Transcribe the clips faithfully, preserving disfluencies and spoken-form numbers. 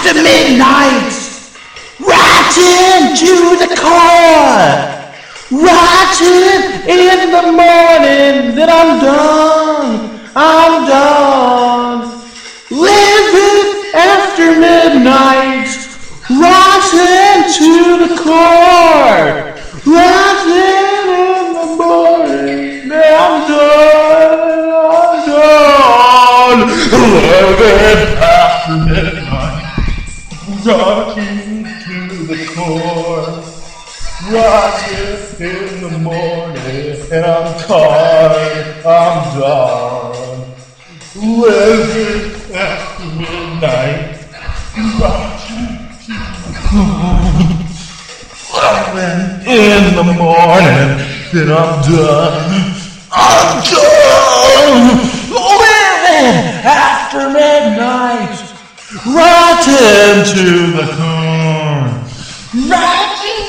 after midnight, rotten to the core. Rotten in the morning, then I'm done, I'm done. Living after midnight, rotten to the core. Rotten in the morning, then I'm done, I'm done. Living after midnight, rotten to the core. Rotten in the morning, and I'm tired, I'm done. Living after midnight, rotten to the core. Living in the morning, then I'm done. I'm done. Living after midnight, rotten to the core. Rotten.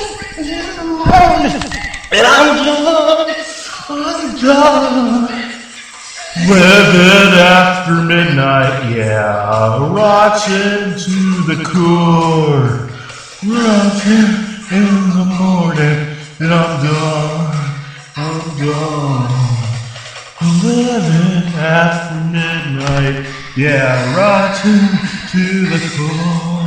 And I'm done, I'm done. Living after midnight, yeah, rotten to the core. Rotten in the morning, and I'm done, I'm done. Living after midnight, yeah, rotten to the core.